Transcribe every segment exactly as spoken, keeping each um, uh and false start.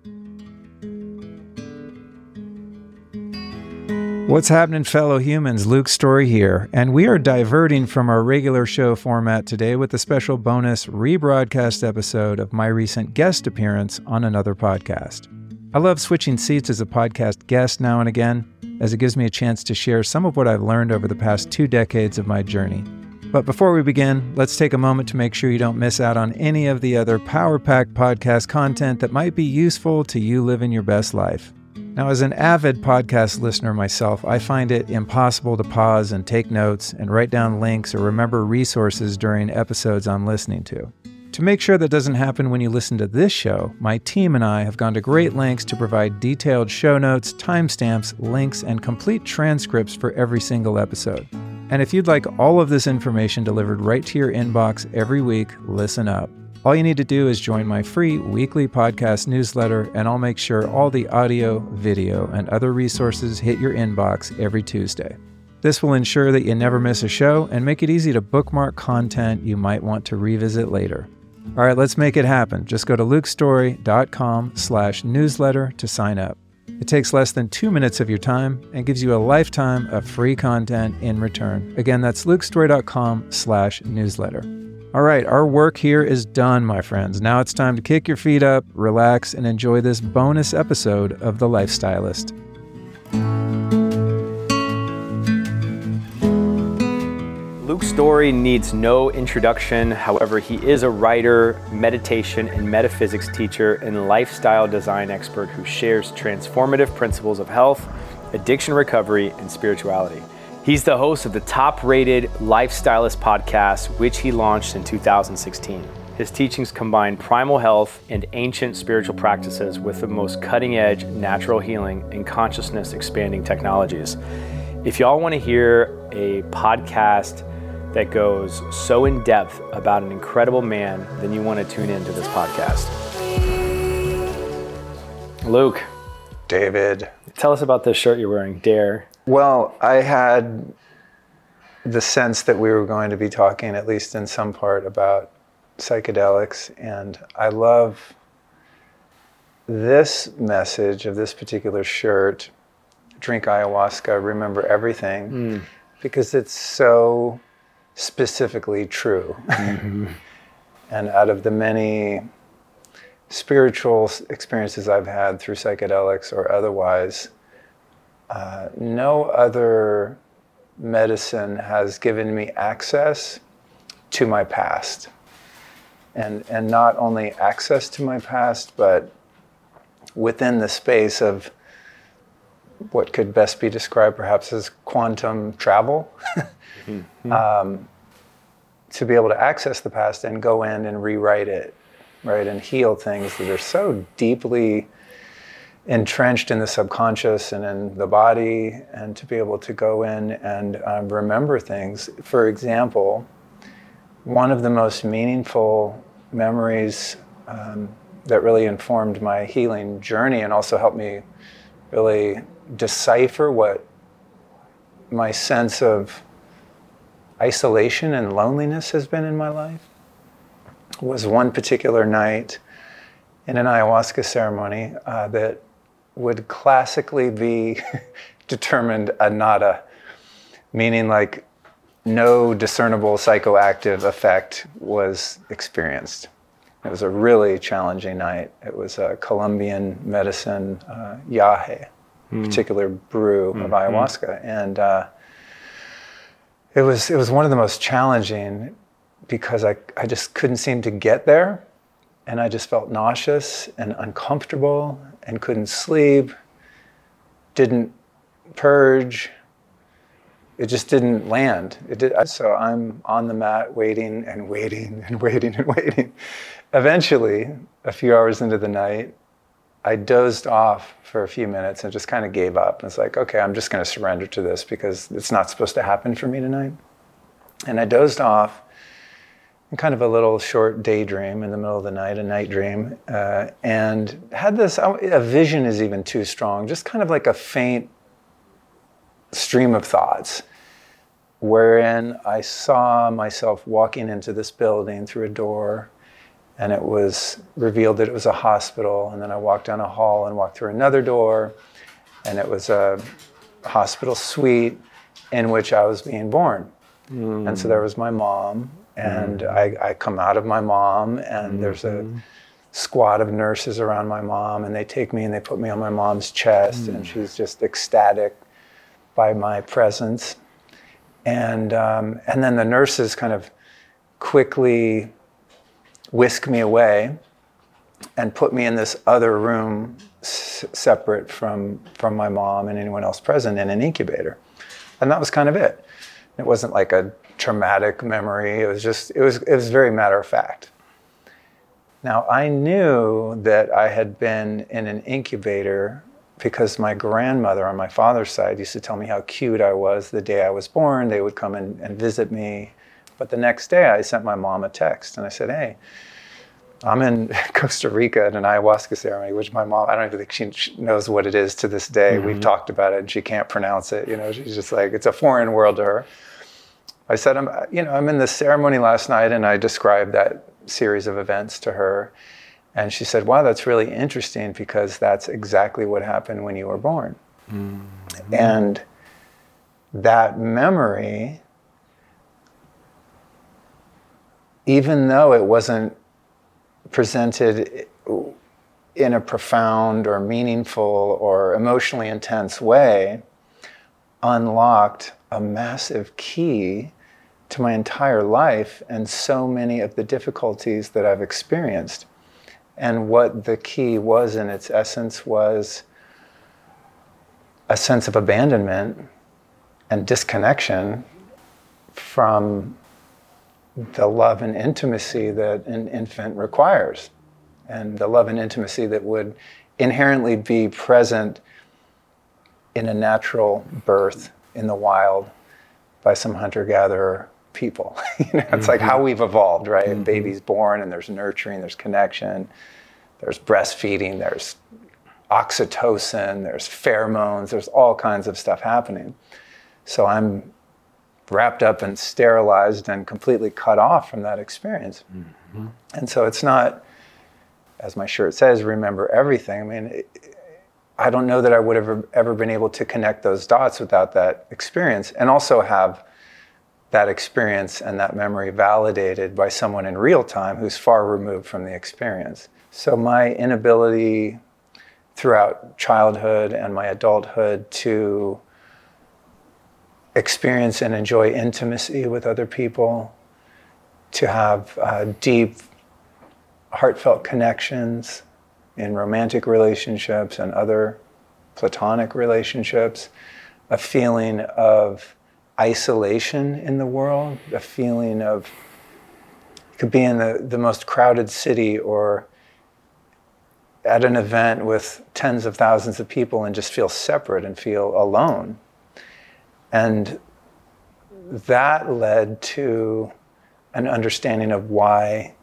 What's happening, fellow humans? Luke Story here, and we are diverting from our regular show format today with a special bonus rebroadcast episode of my recent guest appearance on another podcast. I love switching seats as a podcast guest now and again, as it gives me a chance to share some of what I've learned over the past two decades of my journey. But before we begin, let's take a moment to make sure you don't miss out on any of the other power-packed podcast content that might be useful to you living your best life. Now, as an avid podcast listener myself, I find it impossible to pause and take notes and write down links or remember resources during episodes I'm listening to. To make sure that doesn't happen when you listen to this show, my team and I have gone to great lengths to provide detailed show notes, timestamps, links, and complete transcripts for every single episode. And if you'd like all of this information delivered right to your inbox every week, listen up. All you need to do is join my free weekly podcast newsletter, and I'll make sure all the audio, video, and other resources hit your inbox every Tuesday. This will ensure that you never miss a show and make it easy to bookmark content you might want to revisit later. All right, let's make it happen. Just go to lukestory.com slash newsletter to sign up. It takes less than two minutes of your time and gives you a lifetime of free content in return. Again, that's lukestory.com slash newsletter. All right, our work here is done, my friends. Now it's time to kick your feet up, relax, and enjoy this bonus episode of The Lifestylist. Luke Story needs no introduction. However, he is a writer, meditation and metaphysics teacher, and lifestyle design expert who shares transformative principles of health, addiction recovery, and spirituality. He's the host of the top-rated Lifestylist podcast, which he launched in two thousand sixteen. His teachings combine primal health and ancient spiritual practices with the most cutting-edge natural healing and consciousness-expanding technologies. If y'all want to hear a podcast that goes so in-depth about an incredible man, then you want to tune into this podcast. Luke. David. Tell us about this shirt you're wearing, Dare. Well, I had the sense that we were going to be talking, at least in some part, about psychedelics, and I love this message of this particular shirt, drink ayahuasca, remember everything, mm. because it's so specifically true. Mm-hmm. And out of the many spiritual experiences I've had through psychedelics or otherwise, Uh, no other medicine has given me access to my past. And, and not only access to my past, but within the space of what could best be described perhaps as quantum travel, mm-hmm. um, to be able to access the past and go in and rewrite it, right, and heal things that are so deeply entrenched in the subconscious and in the body, and to be able to go in and um, remember things. For example, one of the most meaningful memories um, that really informed my healing journey and also helped me really decipher what my sense of isolation and loneliness has been in my life was one particular night in an ayahuasca ceremony uh, that would classically be determined a nada, meaning like no discernible psychoactive effect was experienced. It was a really challenging night. It was a Colombian medicine, uh, yahe, mm. particular brew mm. of ayahuasca. And uh, it was it was one of the most challenging because I, I just couldn't seem to get there. And I just felt nauseous and uncomfortable and couldn't sleep, didn't purge. It just didn't land. It did, so I'm on the mat waiting and waiting and waiting and waiting. Eventually, a few hours into the night, I dozed off for a few minutes and just kind of gave up. And it's like, okay, I'm just going to surrender to this because it's not supposed to happen for me tonight. And I dozed off. Kind of a little short daydream in the middle of the night, a night dream, uh, and had this, a vision is even too strong, just kind of like a faint stream of thoughts, wherein I saw myself walking into this building through a door, and it was revealed that it was a hospital. And then I walked down a hall and walked through another door, and it was a hospital suite in which I was being born. Mm. And so there was my mom, and mm. I, I come out of my mom, and mm-hmm. there's a squad of nurses around my mom, and they take me and they put me on my mom's chest, mm. and she's just ecstatic by my presence. And um, and then the nurses kind of quickly whisk me away and put me in this other room s- separate from from my mom and anyone else present, in an incubator. And that was kind of it. It wasn't like a traumatic memory. It was just, it was, it was very matter of fact. Now, I knew that I had been in an incubator because my grandmother on my father's side used to tell me how cute I was the day I was born. They would come and, and visit me. But the next day I sent my mom a text and I said, hey, I'm in Costa Rica at an ayahuasca ceremony, which my mom, I don't even think she knows what it is to this day. Mm-hmm. We've talked about it and she can't pronounce it. You know, she's just like, it's a foreign world to her. I said, I'm, you know, I'm in this ceremony last night, and I described that series of events to her. And she said, wow, that's really interesting because that's exactly what happened when you were born. Mm-hmm. And that memory, even though it wasn't presented in a profound or meaningful or emotionally intense way, unlocked a massive key to my entire life and so many of the difficulties that I've experienced. And what the key was in its essence was a sense of abandonment and disconnection from the love and intimacy that an infant requires, and the love and intimacy that would inherently be present in a natural birth in the wild by some hunter-gatherer people. You know, it's mm-hmm. like how we've evolved, right? Mm-hmm. Baby's born, and there's nurturing, there's connection, there's breastfeeding, there's oxytocin, there's pheromones, there's all kinds of stuff happening. So I'm wrapped up and sterilized and completely cut off from that experience. Mm-hmm. And so it's not, as my shirt says, remember everything. I mean, it, I don't know that I would have ever, ever been able to connect those dots without that experience, and also have that experience and that memory validated by someone in real time who's far removed from the experience. So my inability throughout childhood and my adulthood to experience and enjoy intimacy with other people, to have uh, deep, heartfelt connections in romantic relationships and other platonic relationships, a feeling of isolation in the world, a feeling of, you could be in the, the most crowded city or at an event with tens of thousands of people and just feel separate and feel alone. And that led to an understanding of why,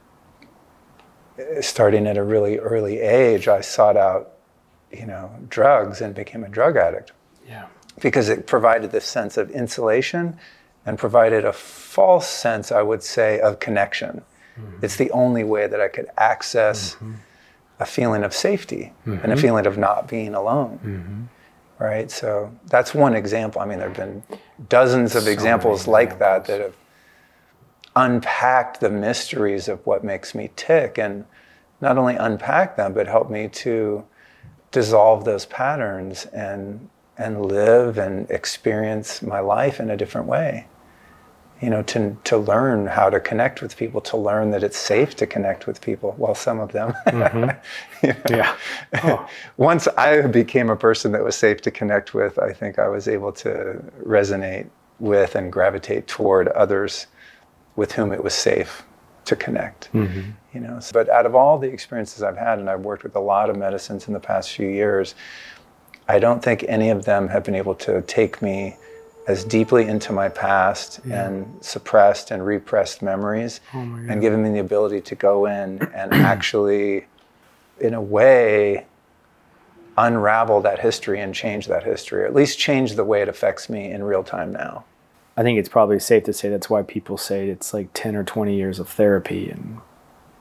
starting at a really early age, I sought out, you know, drugs and became a drug addict. Yeah. Because it provided this sense of insulation and provided a false sense, I would say, of connection. Mm-hmm. It's the only way that I could access mm-hmm. a feeling of safety mm-hmm. and a feeling of not being alone. Mm-hmm. Right? So that's one example. I mean, there have been dozens of so examples like examples. that that have unpacked the mysteries of what makes me tick, and not only unpack them, but help me to dissolve those patterns and and live and experience my life in a different way. You know, to to learn how to connect with people, to learn that it's safe to connect with people. Well, some of them. Mm-hmm. you know? Yeah. Oh. Once I became a person that was safe to connect with, I think I was able to resonate with and gravitate toward others with whom it was safe to connect. Mm-hmm. You know. But out of all the experiences I've had, and I've worked with a lot of medicines in the past few years, I don't think any of them have been able to take me as deeply into my past yeah. and suppressed and repressed memories oh and given me the ability to go in and actually, in a way, unravel that history and change that history, or at least change the way it affects me in real time now. I think it's probably safe to say that's why people say it's like ten or twenty years of therapy and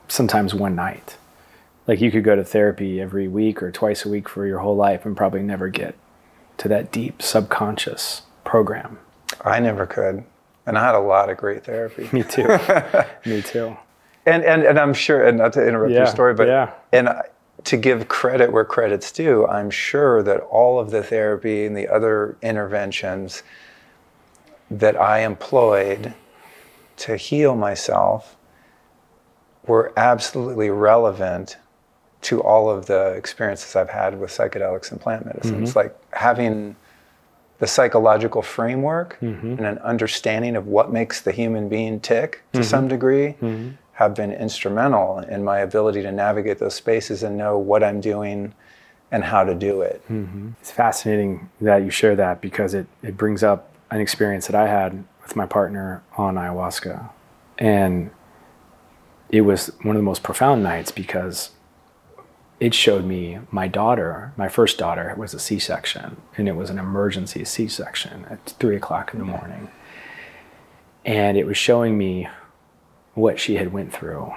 sometimes one night. Like you could go to therapy every week or twice a week for your whole life and probably never get to that deep subconscious program. I never could. And I had a lot of great therapy. Me too. Me too. And, and and I'm sure, and not to interrupt yeah, your story, but yeah. and I, to give credit where credit's due, I'm sure that all of the therapy and the other interventions that I employed to heal myself were absolutely relevant to all of the experiences I've had with psychedelics and plant medicine. Mm-hmm. It's like having the psychological framework mm-hmm. and an understanding of what makes the human being tick to mm-hmm. some degree mm-hmm. have been instrumental in my ability to navigate those spaces and know what I'm doing and how to do it. Mm-hmm. It's fascinating that you share that because it, it brings up an experience that I had with my partner on ayahuasca. And it was one of the most profound nights because it showed me my daughter, my first daughter, was a C-section, and it was an emergency C-section at three o'clock in the morning. And it was showing me what she had went through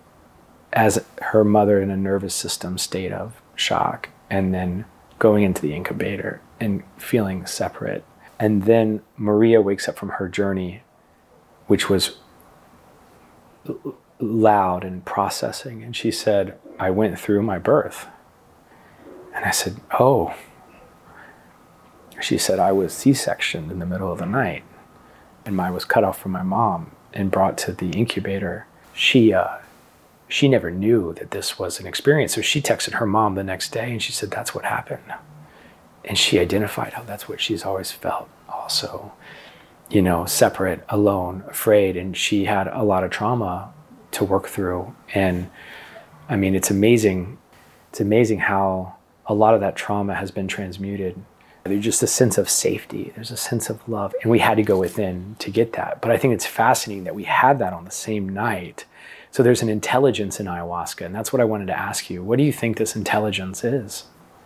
as her mother in a nervous system state of shock, and then going into the incubator and feeling separate. And then Maria wakes up from her journey, which was l- loud and processing. And she said, I went through my birth. And I said, oh. She said, I was C-sectioned in the middle of the night. And I was cut off from my mom and brought to the incubator. She uh, she never knew that this was an experience. So she texted her mom the next day and she said, that's what happened. And she identified how that's what she's always felt also, you know, separate, alone, afraid. And she had a lot of trauma to work through. And I mean, it's amazing. It's amazing how a lot of that trauma has been transmuted. There's just a sense of safety. There's a sense of love. And we had to go within to get that. But I think it's fascinating that we had that on the same night. So there's an intelligence in ayahuasca. And that's what I wanted to ask you. What do you think this intelligence is?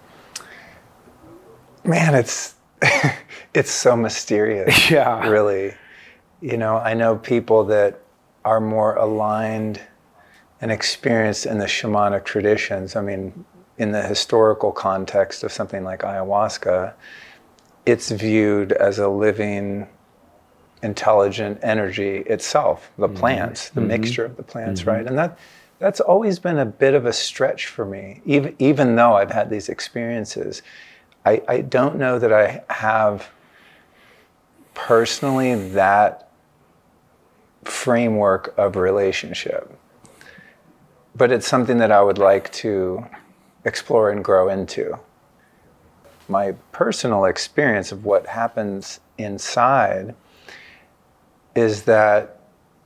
Man, it's it's so mysterious. Yeah. Really. You know, I know people that are more aligned and experienced in the shamanic traditions. I mean, in the historical context of something like ayahuasca, it's viewed as a living, intelligent energy itself, the mm-hmm. plants, the mm-hmm. mixture of the plants, mm-hmm. right? And that that's always been a bit of a stretch for me, even, even though I've had these experiences. I, I don't know that I have personally that framework of relationship. But it's something that I would like to explore and grow into. My personal experience of what happens inside is that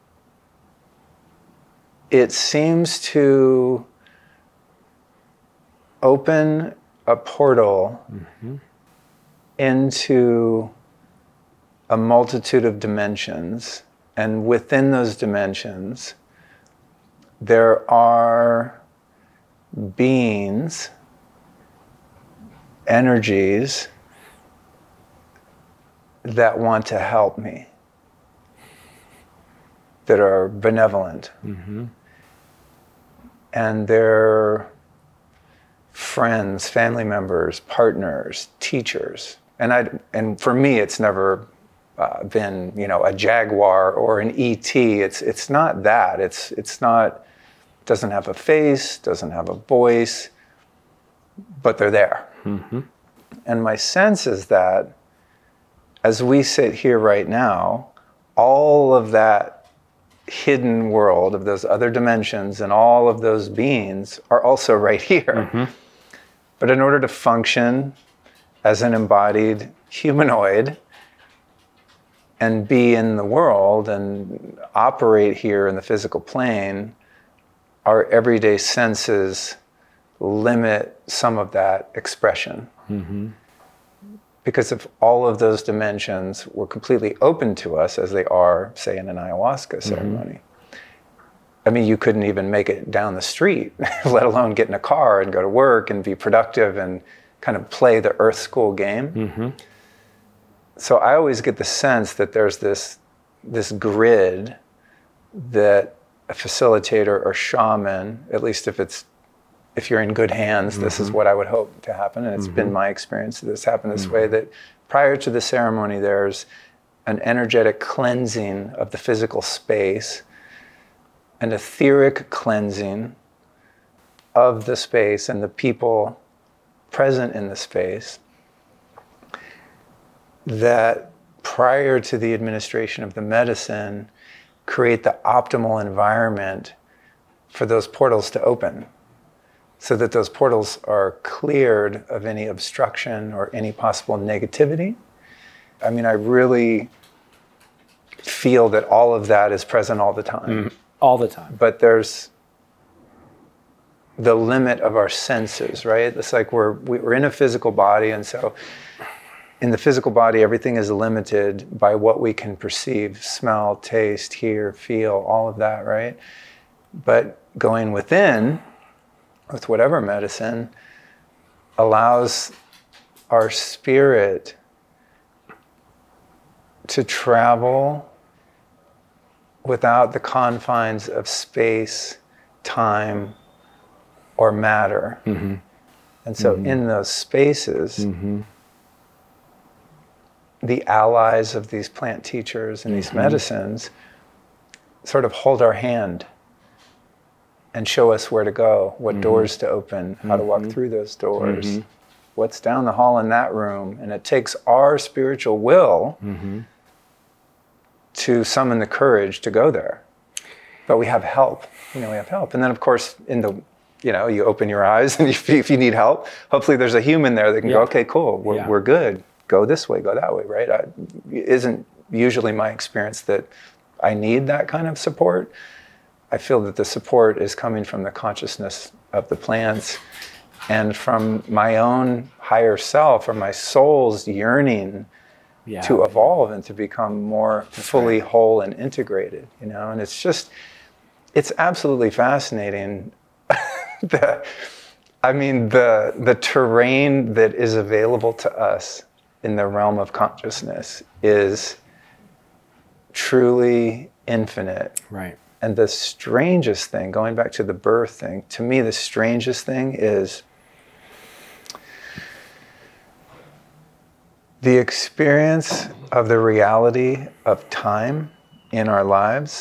it seems to open a portal mm-hmm. into a multitude of dimensions, and within those dimensions, there are beings, energies that want to help me, that are benevolent. Mm-hmm. And they're friends, family members, partners, teachers. And I and for me, it's never uh, been, you know, a jaguar or an E T. It's it's not that. It's it's not. Doesn't have a face, doesn't have a voice, but they're there. Mm-hmm. And my sense is that as we sit here right now, all of that hidden world of those other dimensions and all of those beings are also right here. Mm-hmm. But in order to function as an embodied humanoid and be in the world and operate here in the physical plane, our everyday senses limit some of that expression. Mm-hmm. Because if all of those dimensions were completely open to us, as they are, say, in an ayahuasca ceremony, mm-hmm. I mean, you couldn't even make it down the street, let alone get in a car and go to work and be productive and kind of play the earth school game. Mm-hmm. So I always get the sense that there's this, this grid that a facilitator or shaman, at least if it's if you're in good hands, mm-hmm. this is what I would hope to happen. And it's mm-hmm. been my experience that this happened this mm-hmm. way, that prior to the ceremony, there's an energetic cleansing of the physical space, an etheric cleansing of the space and the people present in the space, that prior to the administration of the medicine, create the optimal environment for those portals to open, so that those portals are cleared of any obstruction or any possible negativity. I mean, I really feel that all of that is present all the time. Mm, all the time. But there's the limit of our senses, right? It's like we're we're in a physical body, and so in the physical body, everything is limited by what we can perceive, smell, taste, hear, feel, all of that, right? But going within, with whatever medicine, allows our spirit to travel without the confines of space, time, or matter. Mm-hmm. And so mm-hmm. in those spaces, mm-hmm. the allies of these plant teachers and these mm-hmm. medicines sort of hold our hand and show us where to go, what mm-hmm. doors to open, how mm-hmm. to walk through those doors, mm-hmm. what's down the hall in that room. And it takes our spiritual will mm-hmm. to summon the courage to go there. But we have help, you know, we have help. And then of course, in the, you know, you open your eyes and if you, if you need help, hopefully there's a human there that can yeah. go, okay, cool, we're, yeah. we're good. Go this way, go that way, right? I, it isn't usually my experience that I need that kind of support. I feel that the support is coming from the consciousness of the plants and from my own higher self or my soul's yearning yeah. to evolve and to become more That's fully right. whole and integrated, you know? And it's just, it's absolutely fascinating. the, I mean, the the terrain that is available to us in the realm of consciousness is truly infinite. Right. And the strangest thing, going back to the birth thing, to me the strangest thing is the experience of the reality of time in our lives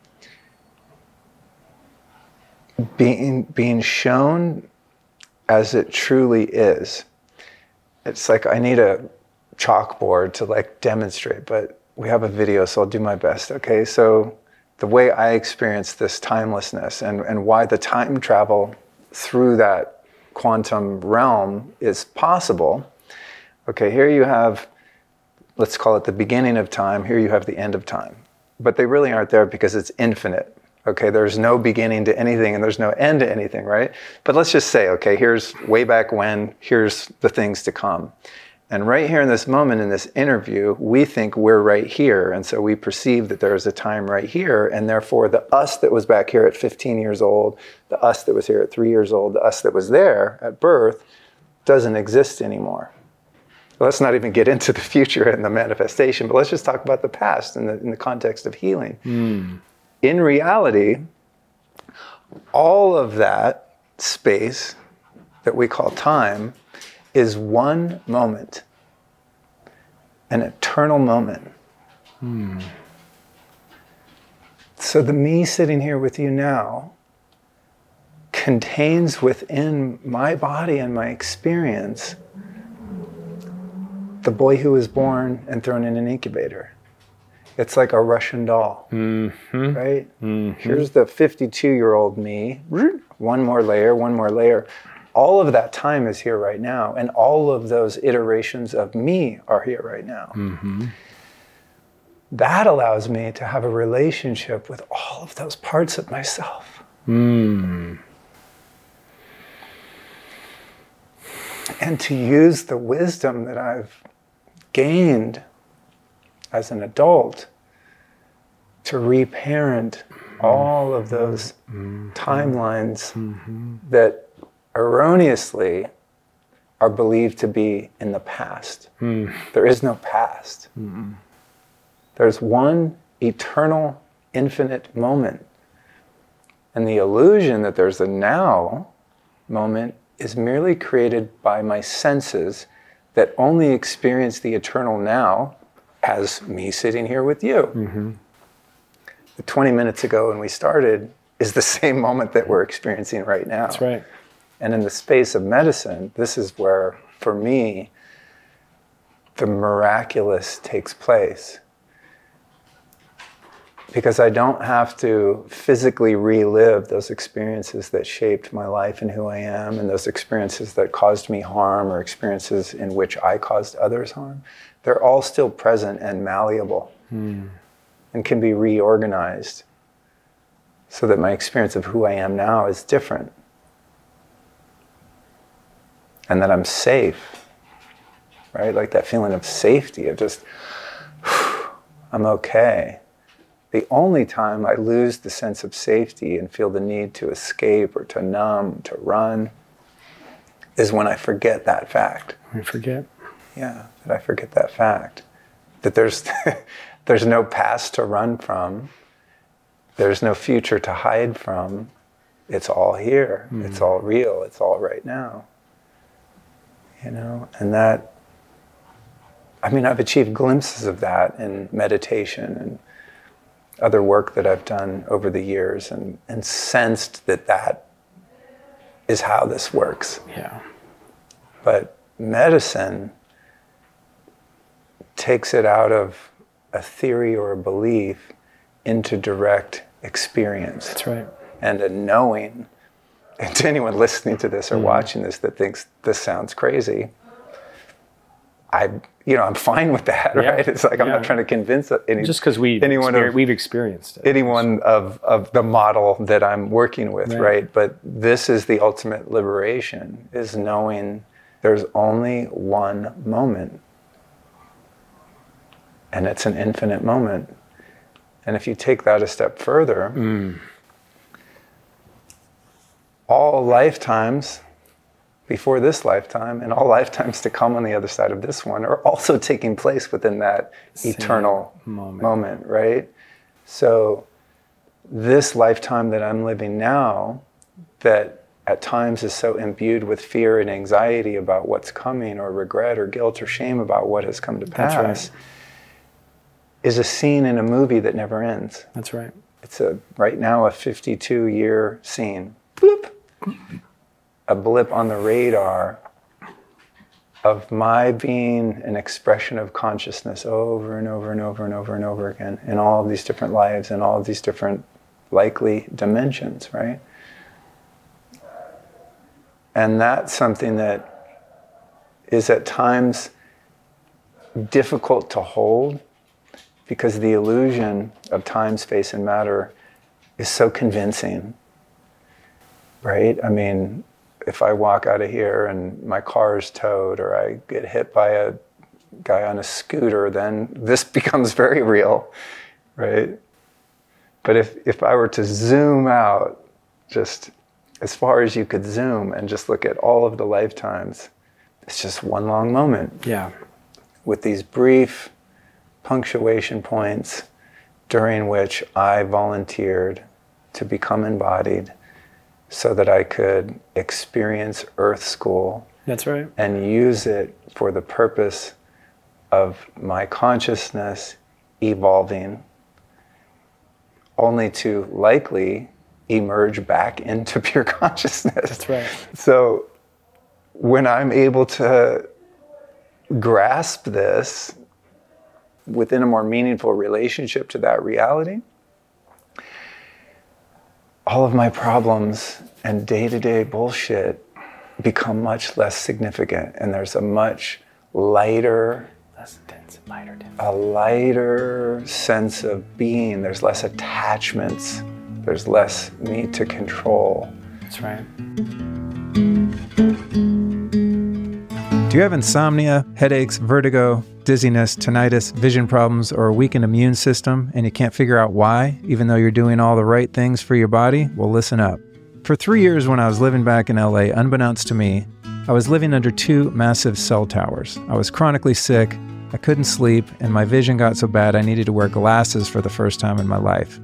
being being shown as it truly is. It's like I need a chalkboard to like demonstrate, but we have a video, so I'll do my best. Okay, so the way I experience this timelessness and, and why the time travel through that quantum realm is possible. Okay, here you have, let's call it the beginning of time. Here you have the end of time. But they really aren't there because it's infinite. Okay, there's no beginning to anything and there's no end to anything, right? But let's just say, okay, here's way back when, here's the things to come. And right here in this moment in this interview, we think we're right here. And so we perceive that there is a time right here. And therefore the us that was back here at fifteen years old, the us that was here at three years old, the us that was there at birth doesn't exist anymore. Let's not even get into the future and the manifestation, but let's just talk about the past in the, in the context of healing. Mm. In reality, all of that space that we call time is one moment, an eternal moment. Hmm. So the me sitting here with you now contains within my body and my experience the boy who was born and thrown in an incubator. It's like a Russian doll, mm-hmm. right? Mm-hmm. Here's the fifty-two-year-old me, one more layer, one more layer. All of that time is here right now, and all of those iterations of me are here right now. Mm-hmm. That allows me to have a relationship with all of those parts of myself. Mm. And to use the wisdom that I've gained as an adult to reparent all of those mm-hmm. timelines mm-hmm. that erroneously are believed to be in the past. Mm. There is no past. Mm-mm. There's one eternal, infinite moment And the illusion that there's a now moment is merely created by my senses that only experience the eternal now as me sitting here with you. Mm-hmm. The twenty minutes ago when we started is the same moment that we're experiencing right now. That's right. And in the space of medicine, this is where, for me, the miraculous takes place. Because I don't have to physically relive those experiences that shaped my life and who I am, and those experiences that caused me harm, or experiences in which I caused others harm. They're all still present and malleable, mm. and can be reorganized so that my experience of who I am now is different. And that I'm safe, right? Like that feeling of safety, of just, I'm okay. The only time I lose the sense of safety and feel the need to escape or to numb, to run, is when I forget that fact. We forget. Yeah, that I forget that fact. That there's there's no past to run from. There's no future to hide from. It's all here. Mm. It's all real. It's all right now. You know, and that, I mean, I've achieved glimpses of that in meditation and other work that I've done over the years, and, and sensed that that is how this works. Yeah. But medicine takes it out of a theory or a belief into direct experience. That's right. And a knowing. And to anyone listening to this or mm. watching this that thinks this sounds crazy, I, you know, I'm fine with that, yeah. right? It's like I'm yeah. not trying to convince any, just because we anyone exper- of, we've experienced it. anyone of, of the model that I'm working with, right. right? But this is the ultimate liberation, is knowing there's only one moment. And it's an infinite moment. And if you take that a step further, mm. all lifetimes before this lifetime and all lifetimes to come on the other side of this one are also taking place within that Same eternal moment. moment, right? So this lifetime that I'm living now, that at times is so imbued with fear and anxiety about what's coming, or regret or guilt or shame about what has come to pass, That's right. is a scene in a movie that never ends. That's right. It's a right now a fifty-two year scene. Bloop. A blip on the radar of my being an expression of consciousness over and over and over and over and over again in all of these different lives and all of these different likely dimensions, right? And that's something that is at times difficult to hold, because the illusion of time, space, and matter is so convincing, right? I mean, if I walk out of here and my car is towed, or I get hit by a guy on a scooter, then this becomes very real, right? But if, if I were to zoom out just as far as you could zoom and just look at all of the lifetimes, it's just one long moment. Yeah. With these brief punctuation points during which I volunteered to become embodied so that I could experience Earth School. That's right. And use it for the purpose of my consciousness evolving, only to likely emerge back into pure consciousness. That's right. So when I'm able to grasp this within a more meaningful relationship to that reality, all of my problems and day-to-day bullshit become much less significant, and there's a much lighter, less intense, lighter, dense. a lighter sense of being. There's less attachments. There's less need to control. That's right. Do you have insomnia, headaches, vertigo, dizziness, tinnitus, vision problems, or a weakened immune system, and you can't figure out why, even though you're doing all the right things for your body? Well, listen up. For three years when I was living back in L A, unbeknownst to me, I was living under two massive cell towers. I was chronically sick, I couldn't sleep, and my vision got so bad I needed to wear glasses for the first time in my life.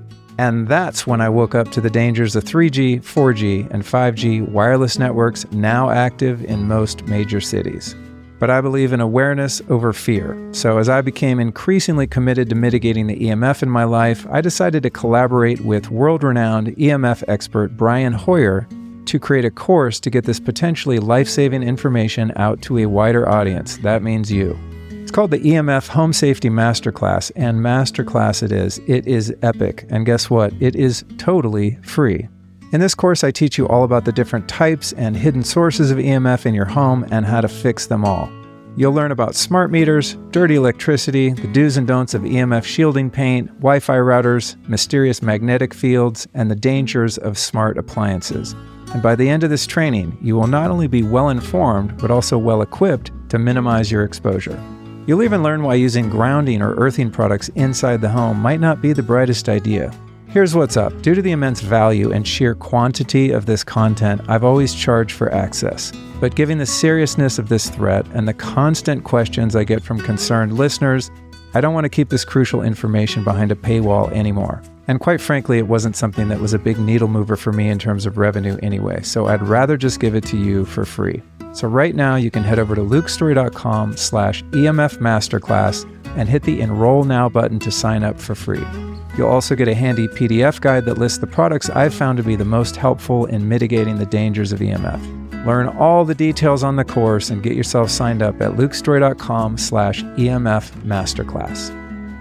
And that's when I woke up to the dangers of three G, four G, and five G wireless networks now active in most major cities. But I believe in awareness over fear. So as I became increasingly committed to mitigating the E M F in my life, I decided to collaborate with world-renowned E M F expert Brian Hoyer to create a course to get this potentially life-saving information out to a wider audience. That means you. It's called the E M F Home Safety Masterclass, and Masterclass it is. It is epic. And guess what? It is totally free. In this course, I teach you all about the different types and hidden sources of E M F in your home and how to fix them all. You'll learn about smart meters, dirty electricity, the do's and don'ts of E M F shielding paint, Wi-Fi routers, mysterious magnetic fields, and the dangers of smart appliances. And by the end of this training, you will not only be well-informed, but also well-equipped to minimize your exposure. You'll even learn why using grounding or earthing products inside the home might not be the brightest idea. Here's what's up. Due to the immense value and sheer quantity of this content, I've always charged for access. But given the seriousness of this threat and the constant questions I get from concerned listeners, I don't want to keep this crucial information behind a paywall anymore. And quite frankly, it wasn't something that was a big needle mover for me in terms of revenue anyway, so I'd rather just give it to you for free. So right now, you can head over to lukestory.com slash EMF Masterclass and hit the Enroll Now button to sign up for free. You'll also get a handy P D F guide that lists the products I've found to be the most helpful in mitigating the dangers of E M F. Learn all the details on the course and get yourself signed up at lukestory.com slash EMF Masterclass.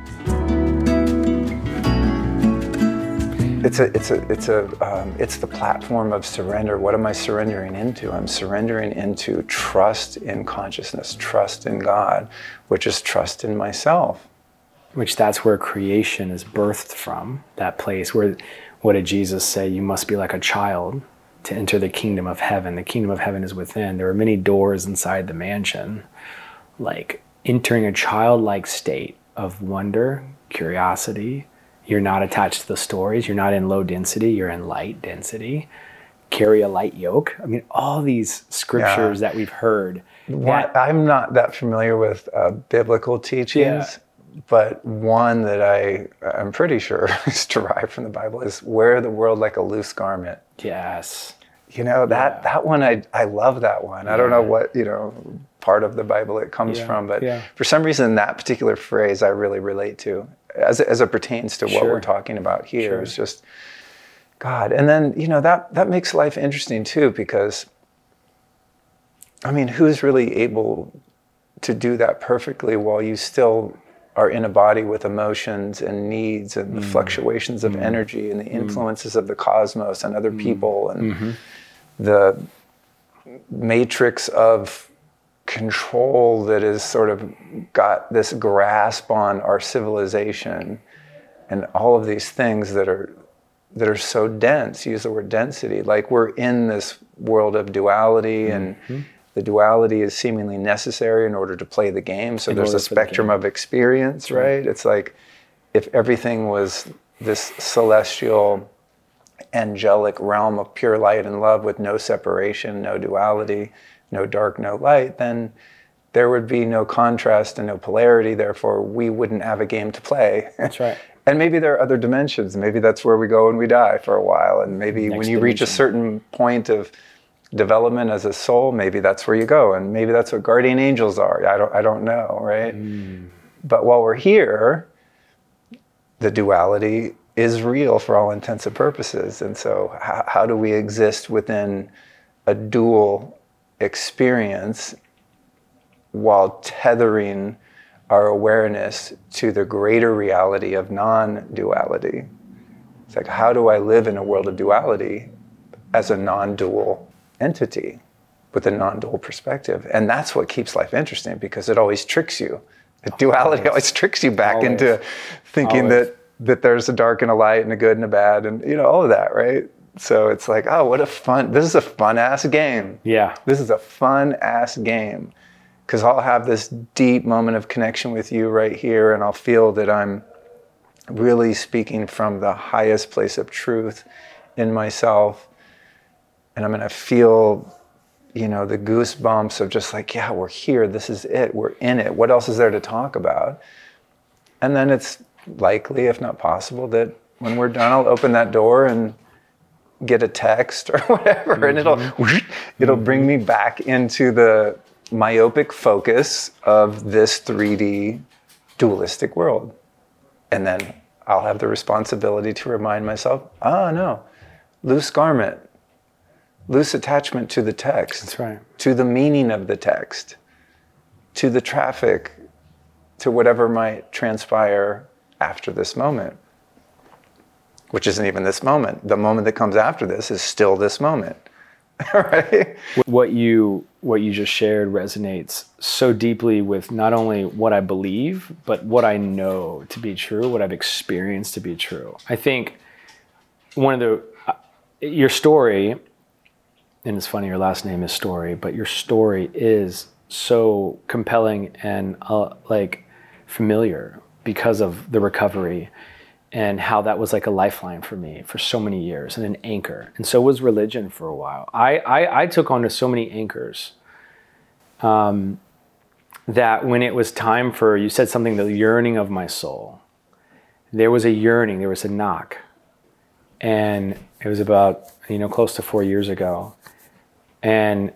It's a, it's a, it's a, um, it's the platform of surrender. What am I surrendering into? I'm surrendering into trust in consciousness, trust in God, which is trust in myself. Which that's where creation is birthed from, that place where, what did Jesus say? You must be like a child to enter the kingdom of heaven. The kingdom of heaven is within. There are many doors inside the mansion. Like entering a childlike state of wonder, curiosity. You're not attached to the stories. You're not in low density. You're in light density. Carry a light yoke. I mean, all these scriptures yeah. that we've heard. That, I'm not that familiar with uh, biblical teachings. Yeah. But one that I, I'm pretty sure is derived from the Bible is wear the world like a loose garment. Yes. You know, that, yeah. that one, I, I love that one. Yeah. I don't know what, you know, part of the Bible it comes yeah. from, but yeah. for some reason, that particular phrase I really relate to as, as it pertains to what sure. we're talking about here. Sure. It's just, God. And then, you know, that, that makes life interesting too, because, I mean, who's really able to do that perfectly while you still are in a body with emotions and needs and the mm. fluctuations of mm. energy and the influences mm. of the cosmos and other mm. people and mm-hmm. the matrix of control that has sort of got this grasp on our civilization and all of these things that are that are so dense. Use the word density. Like we're in this world of duality mm-hmm. and the duality is seemingly necessary in order to play the game. So in there's a spectrum the of experience, right? right? It's like if everything was this celestial, angelic realm of pure light and love with no separation, no duality, no dark, no light, then there would be no contrast and no polarity. Therefore, we wouldn't have a game to play. That's right. And maybe there are other dimensions. Maybe that's where we go when we die for a while. And maybe Next when you dimension. reach a certain point of development as a soul, maybe that's where you go, and maybe that's what guardian angels are. I don't, I don't know, right? Mm. But while we're here, the duality is real for all intents and purposes. And so, how, how do we exist within a dual experience while tethering our awareness to the greater reality of non-duality? It's like, how do I live in a world of duality as a non-dual entity with a non-dual perspective? And that's what keeps life interesting, because it always tricks you. The duality always, always tricks you back always. into thinking always. that that there's a dark and a light and a good and a bad and, you know, all of that, right? So it's like, oh, what a fun, this is a fun ass game. Yeah. This is a fun ass game, because I'll have this deep moment of connection with you right here, and I'll feel that I'm really speaking from the highest place of truth in myself. And I'm going to feel, you know, the goosebumps of just like, yeah, we're here. This is it. We're in it. What else is there to talk about? And then it's likely, if not possible, that when we're done, I'll open that door and get a text or whatever, mm-hmm. and it'll it'll bring me back into the myopic focus of this three D dualistic world. And then I'll have the responsibility to remind myself, ah, no, loose garment, loose attachment to the text. That's right. To the meaning of the text, to the traffic, to whatever might transpire after this moment, which isn't even this moment. The moment that comes after this is still this moment, right? What you what you just shared resonates so deeply with not only what I believe, but what I know to be true, what I've experienced to be true. I think one of the, uh, your story, and it's funny, your last name is Story, but your story is so compelling and uh, like familiar because of the recovery and how that was like a lifeline for me for so many years and an anchor. And so was religion for a while. I, I, I took on to so many anchors um, that when it was time for, you said something, the yearning of my soul, there was a yearning, there was a knock. And it was about, you know, close to four years ago. And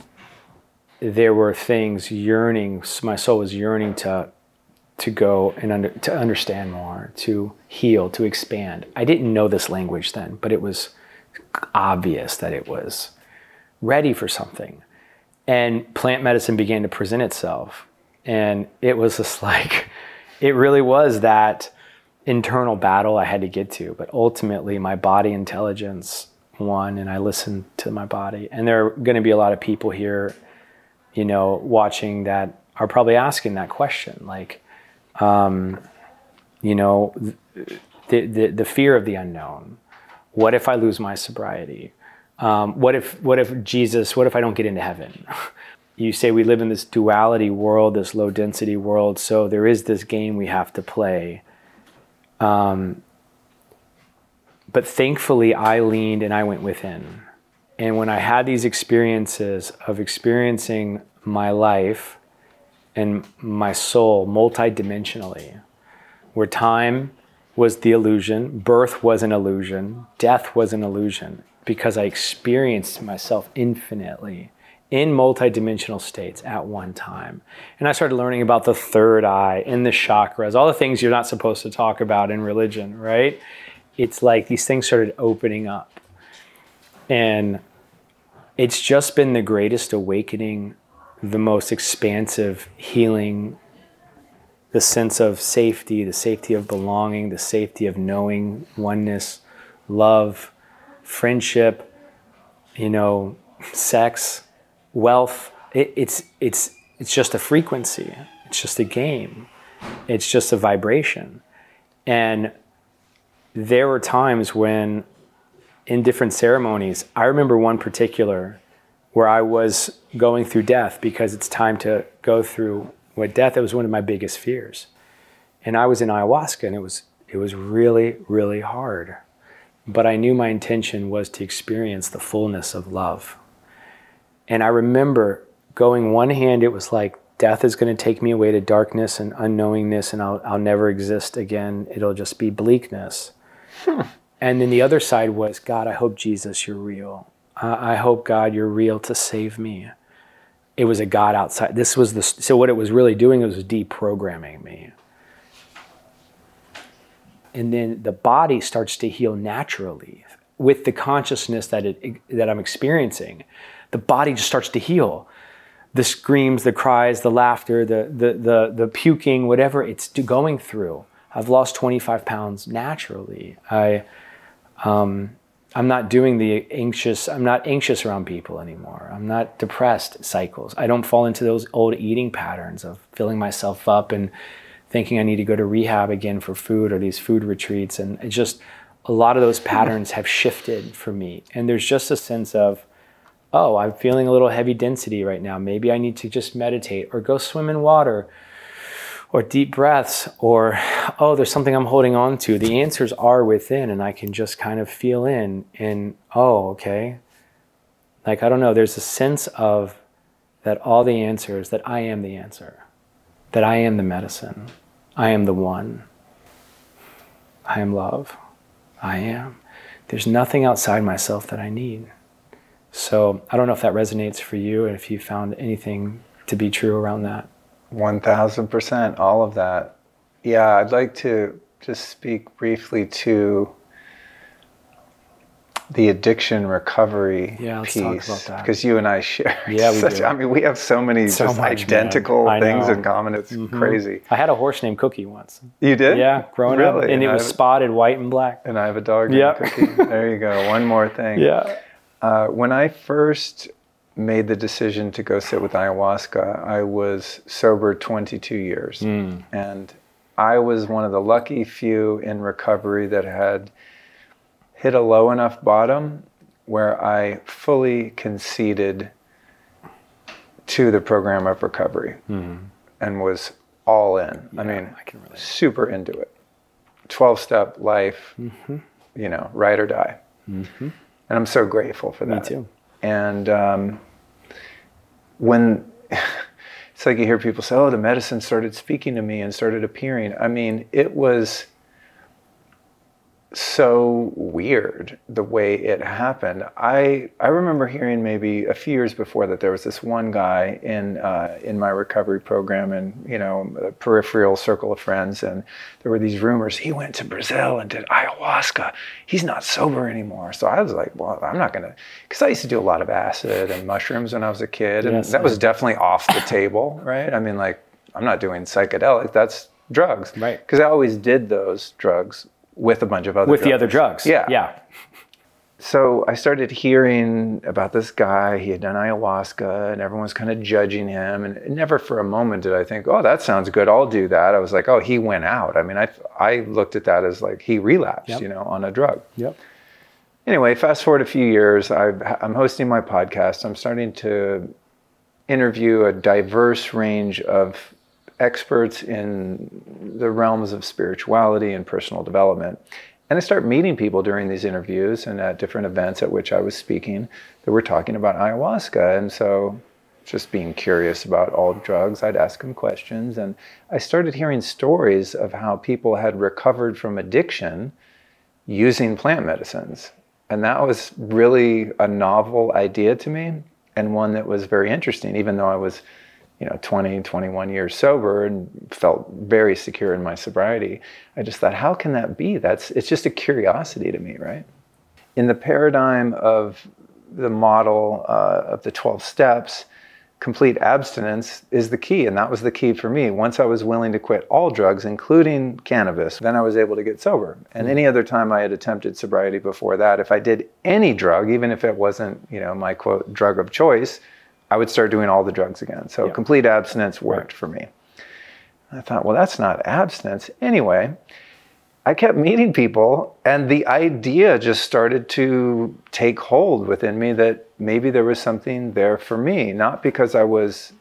there were things yearning, my soul was yearning to to go and under, to understand more, to heal, to expand. I didn't know this language then, but it was obvious that it was ready for something. And plant medicine began to present itself. And it was just like, it really was that internal battle I had to get to. But ultimately, my body intelligence won, and I listened to my body. And there are going to be a lot of people here, you know, watching that are probably asking that question, like, Um, you know, the, the the fear of the unknown. What if I lose my sobriety? Um, what if what if Jesus? What if I don't get into heaven? You say we live in this duality world, this low density world. So there is this game we have to play. Um, but thankfully, I leaned and I went within. And when I had these experiences of experiencing my life and my soul multidimensionally, where time was the illusion, birth was an illusion, death was an illusion, because I experienced myself infinitely in multidimensional states at one time. And I started learning about the third eye and the chakras, all the things you're not supposed to talk about in religion, right? It's like these things started opening up. And it's just been the greatest awakening, the most expansive healing, the sense of safety, the safety of belonging, the safety of knowing oneness, love, friendship, you know, sex, wealth. It, it's it's it's just a frequency. It's just a game. It's just a vibration. And there were times when, in different ceremonies, I remember one particular where I was going through death, because it's time to go through what death, it was one of my biggest fears. And I was in ayahuasca, and it was it was really, really hard. But I knew my intention was to experience the fullness of love. And I remember going one hand, it was like, death is going to take me away to darkness and unknowingness, and I'll, I'll never exist again. It'll just be bleakness. Hmm. And then the other side was, God, I hope, Jesus, you're real. I hope, God, you're real to save me. It was a God outside. This was the, so what it was really doing was deprogramming me. And then the body starts to heal naturally with the consciousness that it, that I'm experiencing. The body just starts to heal. The screams, the cries, the laughter, the, the, the, the puking, whatever it's going through. I've lost twenty-five pounds naturally. I, um, I'm not doing the anxious, I'm not anxious around people anymore. I'm not depressed cycles. I don't fall into those old eating patterns of filling myself up and thinking I need to go to rehab again for food, or these food retreats. And it just, a lot of those patterns have shifted for me. And there's just a sense of, oh, I'm feeling a little heavy density right now. Maybe I need to just meditate or go swim in water, or deep breaths, or, oh, there's something I'm holding on to. The answers are within, and I can just kind of feel in, and, oh, okay. Like, I don't know, there's a sense of that all the answers, that I am the answer, that I am the medicine, I am the one, I am love. I am. There's nothing outside myself that I need. So I don't know if that resonates for you and if you found anything to be true around that. one thousand percent, all of that. Yeah, I'd like to just speak briefly to the addiction recovery yeah, let's piece. Talk about that. Because you and I share yeah, we such, do. I mean, we have so many so just much, identical things know. in common. It's mm-hmm. crazy. I had a horse named Cookie once. You did? Yeah, growing really? up. And, and it was spotted white and black. And I have a dog named yep. Cookie. There you go. One more thing. Yeah. Uh, when I first made the decision to go sit with ayahuasca, I was sober twenty-two years. Mm. And I was one of the lucky few in recovery that had hit a low enough bottom where I fully conceded to the program of recovery mm. and was all in. Yeah, I mean, I can relate. Super into it. twelve-step life, mm-hmm. you know, ride or die. Mm-hmm. And I'm so grateful for that. Me too. And um, when, it's like you hear people say, oh, the medicine started speaking to me and started appearing. I mean, it was so weird the way it happened. I I remember hearing maybe a few years before that there was this one guy in uh, in my recovery program, and you know, a peripheral circle of friends, and there were these rumors he went to Brazil and did ayahuasca. He's not sober anymore. So I was like, well, I'm not gonna, because I used to do a lot of acid and mushrooms when I was a kid, and yes, that was definitely off the table, right? I mean, like, I'm not doing psychedelic. That's drugs, right? Because I always did those drugs with a bunch of other with drugs. the other drugs. Yeah. Yeah. So I started hearing about this guy. He had done ayahuasca and everyone's kind of judging him. And never for a moment did I think, oh, that sounds good, I'll do that. I was like, oh, he went out. I mean, I I looked at that as like he relapsed, yep. you know, on a drug. Yep. Anyway, fast forward a few years, I've, I'm hosting my podcast. I'm starting to interview a diverse range of experts in the realms of spirituality and personal development. And I start meeting people during these interviews and at different events at which I was speaking that were talking about ayahuasca. And so just being curious about all drugs, I'd ask them questions. And I started hearing stories of how people had recovered from addiction using plant medicines. And that was really a novel idea to me, and one that was very interesting, even though I was you know, twenty, twenty-one years sober and felt very secure in my sobriety. I just thought, how can that be? That's, it's just a curiosity to me, right? In the paradigm of the model uh, of the twelve steps, complete abstinence is the key. And that was the key for me. Once I was willing to quit all drugs, including cannabis, then I was able to get sober. And any other time I had attempted sobriety before that, if I did any drug, even if it wasn't, you know, my quote, drug of choice, I would start doing all the drugs again. So yeah. Complete abstinence worked right. for me. I thought, well, that's not abstinence. Anyway, I kept meeting people, and the idea just started to take hold within me that maybe there was something there for me, not because I was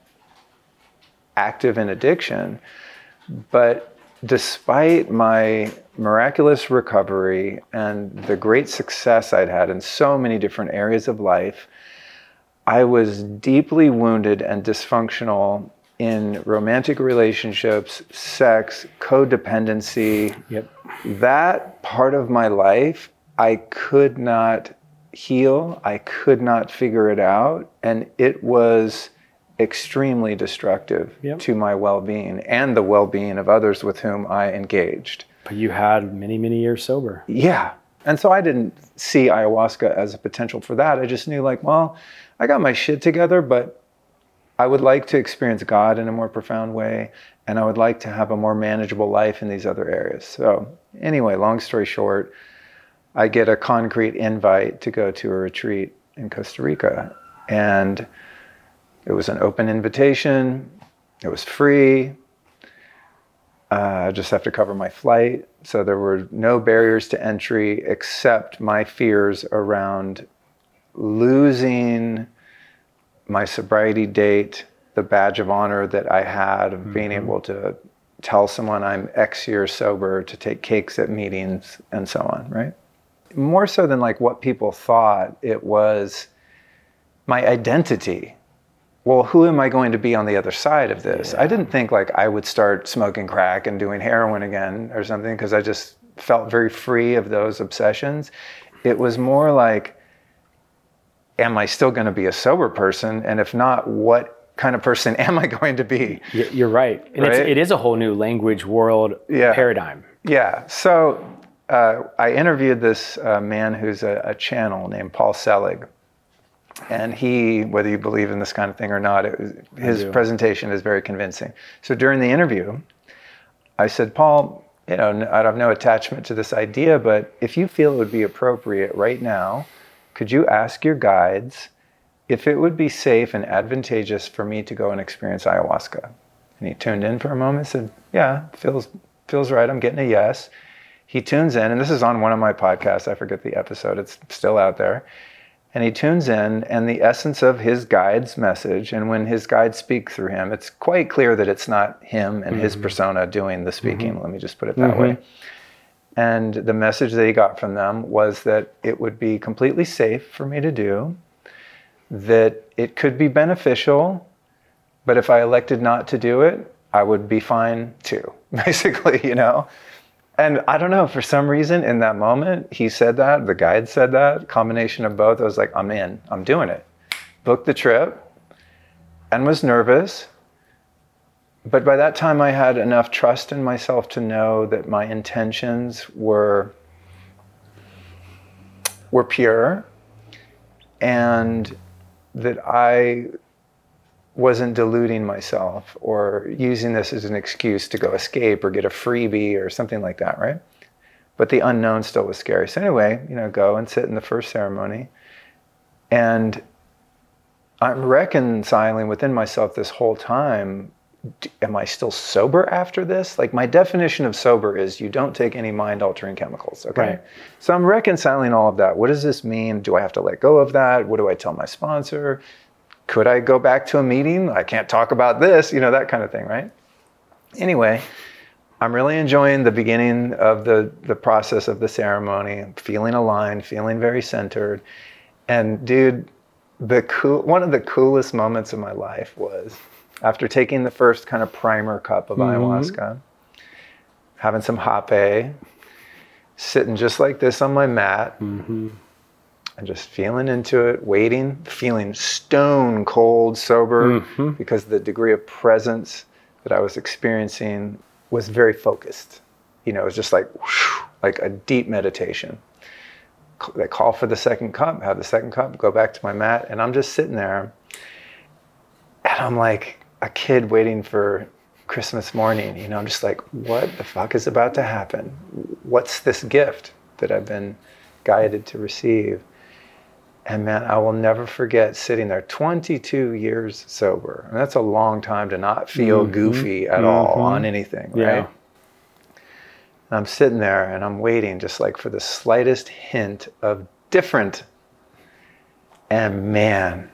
active in addiction, but despite my miraculous recovery and the great success I'd had in so many different areas of life, I was deeply wounded and dysfunctional in romantic relationships, sex, codependency. Yep. That part of my life, I could not heal. I could not figure it out. And it was extremely destructive yep. to my well-being and the well-being of others with whom I engaged. But you had many, many years sober. Yeah. And so I didn't see ayahuasca as a potential for that. I just knew, like, well, I got my shit together, but I would like to experience God in a more profound way, and I would like to have a more manageable life in these other areas. So anyway, long story short, I get a concrete invite to go to a retreat in Costa Rica, and it was an open invitation. It was free. Uh, I just have to cover my flight. So there were no barriers to entry except my fears around losing my sobriety date, the badge of honor that I had of mm-hmm. being able to tell someone I'm X years sober, to take cakes at meetings and so on, right? More so than like what people thought, it was my identity. Well, who am I going to be on the other side of this? Yeah. I didn't think like I would start smoking crack and doing heroin again or something, because I just felt very free of those obsessions. It was more like, am I still going to be a sober person? And if not, what kind of person am I going to be? You're right. And right? It's, it is a whole new language world yeah. paradigm. Yeah. So uh, I interviewed this uh, man who's a, a channel named Paul Selig. And he, whether you believe in this kind of thing or not, it was, his presentation is very convincing. So during the interview, I said, Paul, you know, I have no attachment to this idea, but if you feel it would be appropriate right now, could you ask your guides if it would be safe and advantageous for me to go and experience ayahuasca? And he tuned in for a moment and said, yeah, feels feels right. I'm getting a yes. He tunes in, and this is on one of my podcasts. I forget the episode. It's still out there. And he tunes in, and the essence of his guide's message, and when his guides speak through him, it's quite clear that it's not him and mm-hmm. his persona doing the speaking. Mm-hmm. Let me just put it that mm-hmm. way. And the message that he got from them was that it would be completely safe for me to do, that it could be beneficial, but if I elected not to do it, I would be fine too, basically, you know? And I don't know, for some reason in that moment, he said that, the guide said that, combination of both, I was like, I'm in, I'm doing it. Booked the trip and was nervous. But by that time I had enough trust in myself to know that my intentions were, were pure and that I wasn't deluding myself or using this as an excuse to go escape or get a freebie or something like that, right? But the unknown still was scary. So anyway, you know, go and sit in the first ceremony. And I'm reconciling within myself this whole time, am I still sober after this? Like my definition of sober is you don't take any mind-altering chemicals, okay? Right. So I'm reconciling all of that. What does this mean? Do I have to let go of that? What do I tell my sponsor? Could I go back to a meeting? I can't talk about this, you know, that kind of thing, right? Anyway, I'm really enjoying the beginning of the, the process of the ceremony, feeling aligned, feeling very centered. And dude, the cool, one of the coolest moments of my life was after taking the first kind of primer cup of mm-hmm. ayahuasca, having some hape, sitting just like this on my mat, mm-hmm. and just feeling into it, waiting, feeling stone cold sober mm-hmm. because the degree of presence that I was experiencing was very focused. You know, it was just like, whoosh, like a deep meditation. They call for the second cup, have the second cup, go back to my mat, and I'm just sitting there, and I'm like a kid waiting for Christmas morning. You know, I'm just like, what the fuck is about to happen? What's this gift that I've been guided to receive? And man, I will never forget sitting there twenty-two years sober. And that's a long time to not feel mm-hmm. goofy at mm-hmm. all on anything, right? Yeah. And I'm sitting there and I'm waiting just like for the slightest hint of different. And man,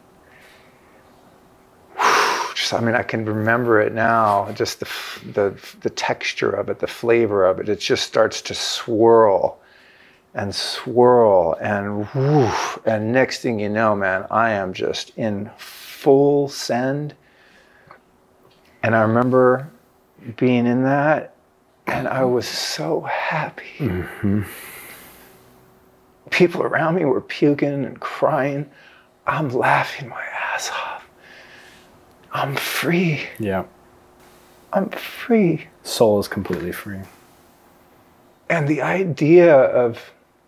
whew, just, I mean, I can remember it now, just the, the, the texture of it, the flavor of it. It just starts to swirl and swirl and woof, and next thing you know, man, I am just in full send. And I remember being in that, and I was so happy. Mm-hmm. People around me were puking and crying. I'm laughing my ass off. I'm free. Yeah. I'm free. Soul is completely free. And the idea of,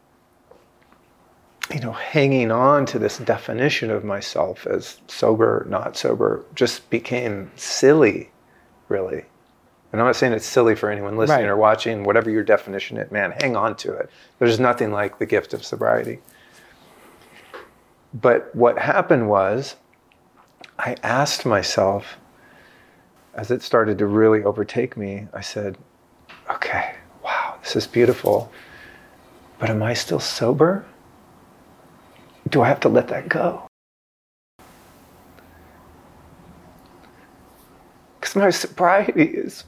you know, hanging on to this definition of myself as sober, not sober, just became silly, really. And I'm not saying it's silly for anyone listening right. or watching, whatever your definition is, man, hang on to it. There's nothing like the gift of sobriety. But what happened was, I asked myself, as it started to really overtake me, I said, okay, wow, this is beautiful, but am I still sober? Do I have to let that go? Because my sobriety is,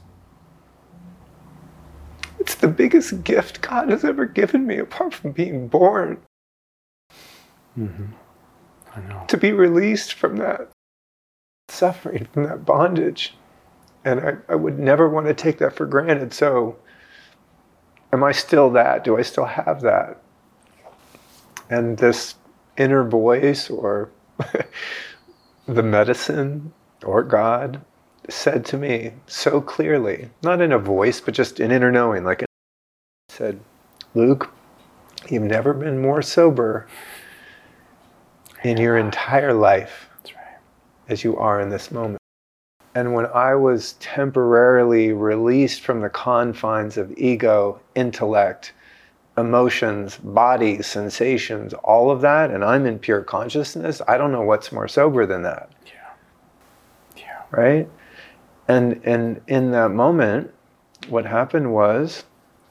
it's the biggest gift God has ever given me apart from being born. Mm-hmm. I know. To be released from that suffering, from that bondage. And I, I would never want to take that for granted. So am I still that? Do I still have that? And this inner voice or the medicine or God said to me so clearly, not in a voice, but just an inner knowing, like it said, Luke, you've never been more sober in your entire life That's right. as you are in this moment. And when I was temporarily released from the confines of ego, intellect, emotions, body, sensations, all of that, and I'm in pure consciousness, I don't know what's more sober than that. Yeah. Yeah. Right? And and in that moment, what happened was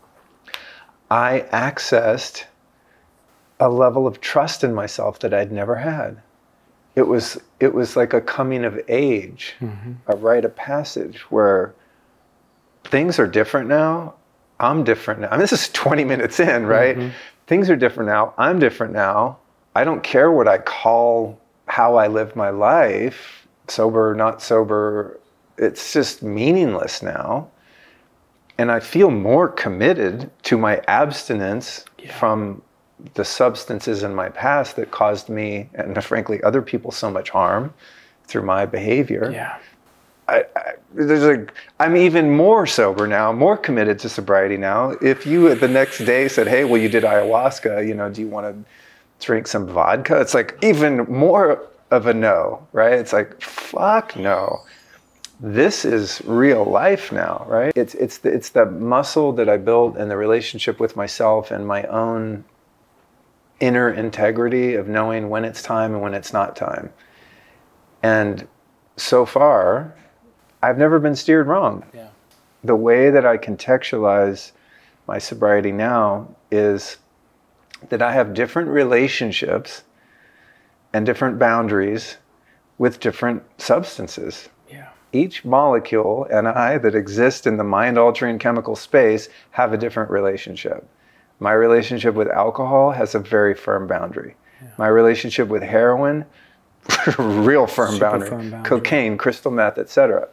I accessed a level of trust in myself that I'd never had. It was it was like a coming of age, mm-hmm. a rite of passage where things are different now. I'm different now. I mean, this is twenty minutes in, right? Mm-hmm. Things are different now. I'm different now. I don't care what I call how I live my life, sober, not sober. It's just meaningless now. And I feel more committed to my abstinence yeah. from the substances in my past that caused me, and frankly, other people so much harm through my behavior. Yeah. I, I, there's a, I'm even more sober now, more committed to sobriety now. If you the next day said, hey, well, you did ayahuasca, you know, do you want to drink some vodka? It's like even more of a no, right? It's like, fuck no. This is real life now, right? It's it's the, it's the muscle that I built and the relationship with myself and my own inner integrity of knowing when it's time and when it's not time. And so far, I've never been steered wrong. Yeah. The way that I contextualize my sobriety now is that I have different relationships and different boundaries with different substances. Yeah. Each molecule and I that exist in the mind-altering chemical space have a different relationship. My relationship with alcohol has a very firm boundary. Yeah. My relationship with heroin, real firm boundary. firm boundary. Cocaine, crystal meth, et cetera.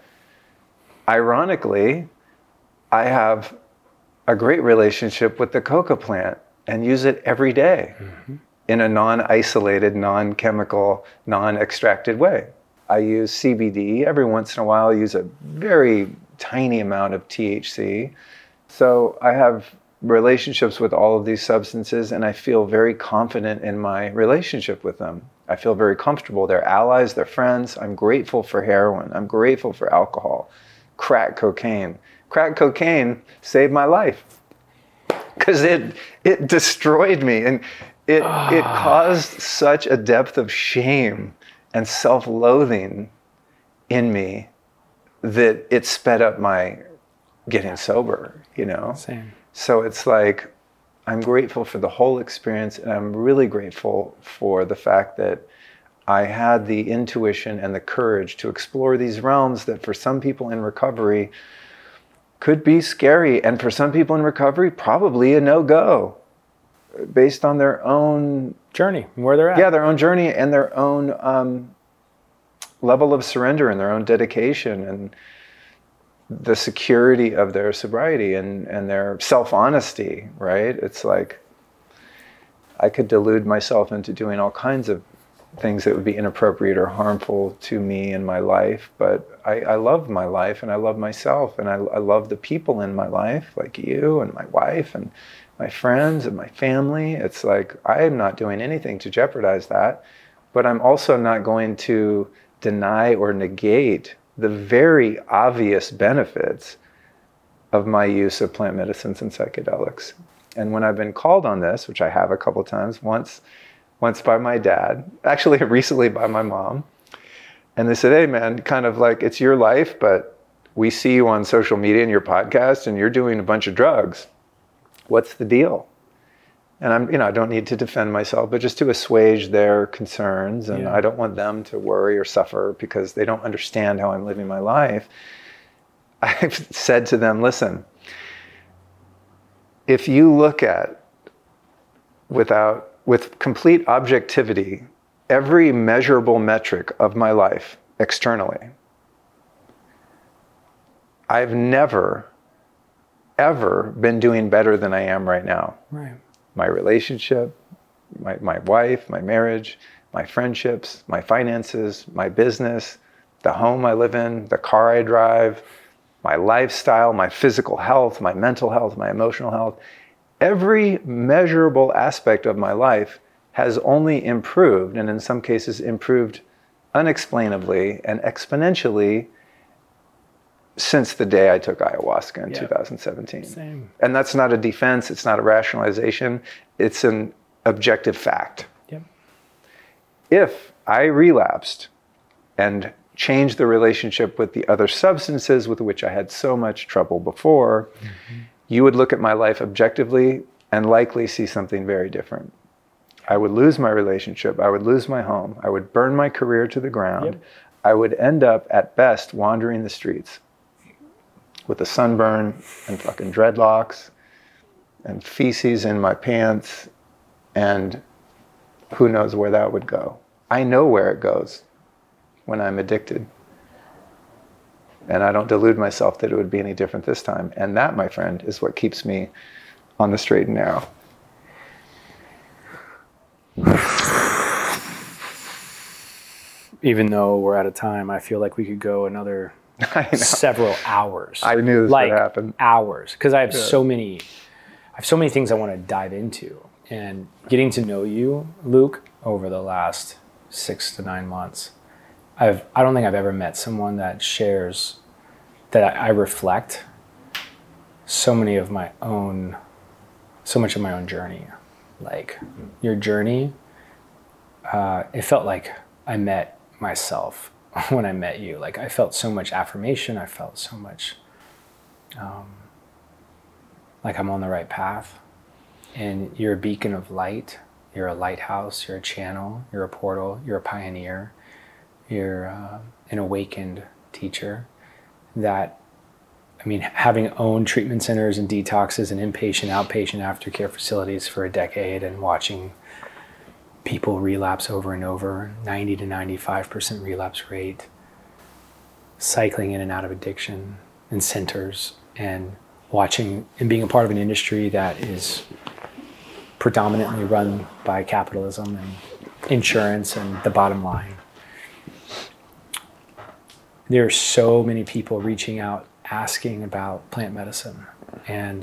Ironically, I have a great relationship with the coca plant and use it every day mm-hmm. in a non-isolated, non-chemical, non-extracted way. I use C B D every once in a while. I use a very tiny amount of T H C. So I have relationships with all of these substances, and I feel very confident in my relationship with them. I feel very comfortable. They're allies, they're friends. I'm grateful for heroin. I'm grateful for alcohol, crack cocaine. Crack cocaine saved my life because it it destroyed me, and it oh. it caused such a depth of shame and self-loathing in me that it sped up my getting sober, you know? Same. So it's like, I'm grateful for the whole experience, and I'm really grateful for the fact that I had the intuition and the courage to explore these realms that for some people in recovery could be scary, and for some people in recovery, probably a no-go based on their own journey, where they're at. Yeah, their own journey and their own um, level of surrender and their own dedication and the security of their sobriety and, and their self-honesty, right? It's like I could delude myself into doing all kinds of things that would be inappropriate or harmful to me in my life, but I, I love my life and I love myself, and I, I love the people in my life, like you and my wife and my friends and my family. It's like I am not doing anything to jeopardize that, but I'm also not going to deny or negate the very obvious benefits of my use of plant medicines and psychedelics. And when I've been called on this, which I have a couple times, once once by my dad, actually recently by my mom, and they said, hey man, kind of like, it's your life, but we see you on social media and your podcast and you're doing a bunch of drugs. What's the deal? And I'm, you know, I don't need to defend myself, but just to assuage their concerns. And yeah. I don't want them to worry or suffer because they don't understand how I'm living my life. I've said to them, listen, if you look at, without, with complete objectivity, every measurable metric of my life externally, I've never, ever been doing better than I am right now. Right. My relationship, my, my wife, my marriage, my friendships, my finances, my business, the home I live in, the car I drive, my lifestyle, my physical health, my mental health, my emotional health. Every measurable aspect of my life has only improved, and in some cases improved unexplainably and exponentially since the day I took ayahuasca in Yeah. two thousand seventeen. Same. And that's not a defense, it's not a rationalization, it's an objective fact. Yep. If I relapsed and changed the relationship with the other substances with which I had so much trouble before, mm-hmm. you would look at my life objectively and likely see something very different. I would lose my relationship, I would lose my home, I would burn my career to the ground, yep. I would end up at best wandering the streets with a sunburn and fucking dreadlocks and feces in my pants, and who knows where that would go. I know where it goes when I'm addicted. And I don't delude myself that it would be any different this time. And that, my friend, is what keeps me on the straight and narrow. Even though we're out of time, I feel like we could go another several hours. I knew this like would happen. Hours, because I have Yeah. so many, I have so many things I want to dive into. And getting to know you, Luke, over the last six to nine months, I've I don't think I've ever met someone that shares, that I, I reflect so many of my own, so much of my own journey. Like your journey, uh, it felt like I met myself when I met you. Like I felt so much affirmation. I felt so much um, like I'm on the right path. And you're a beacon of light. You're a lighthouse. You're a channel. You're a portal. You're a pioneer. You're uh, an awakened teacher that, I mean, having owned treatment centers and detoxes and inpatient, outpatient, aftercare facilities for a decade and watching people relapse over and over, ninety to ninety-five percent relapse rate, cycling in and out of addiction in centers, and watching and being a part of an industry that is predominantly run by capitalism and insurance and the bottom line. There are so many people reaching out, asking about plant medicine, and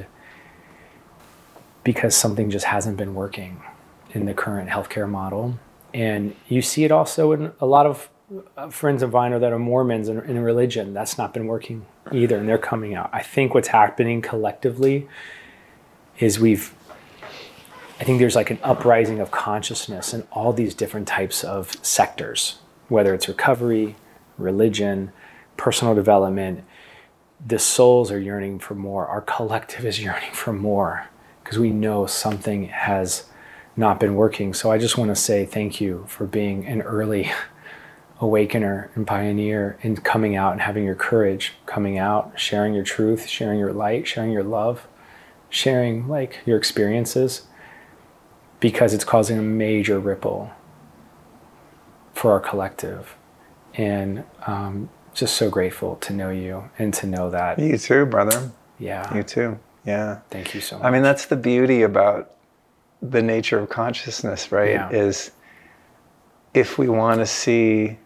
because something just hasn't been working in the current healthcare model. And you see it also in a lot of friends of mine that are Mormons in, in religion. That's not been working either, and they're coming out. I think what's happening collectively is we've, I think there's like an uprising of consciousness in all these different types of sectors, whether it's recovery, religion, personal development. The souls are yearning for more. Our collective is yearning for more because we know something has not been working. So I just want to say thank you for being an early awakener and pioneer and coming out and having your courage, coming out, sharing your truth, sharing your light, sharing your love, sharing like your experiences, because it's causing a major ripple for our collective. And um, just so grateful to know you and to know that. You too, brother. Yeah. You too. Yeah. Thank you so much. I mean, that's the beauty about the nature of consciousness, right? Yeah. Is if we want to see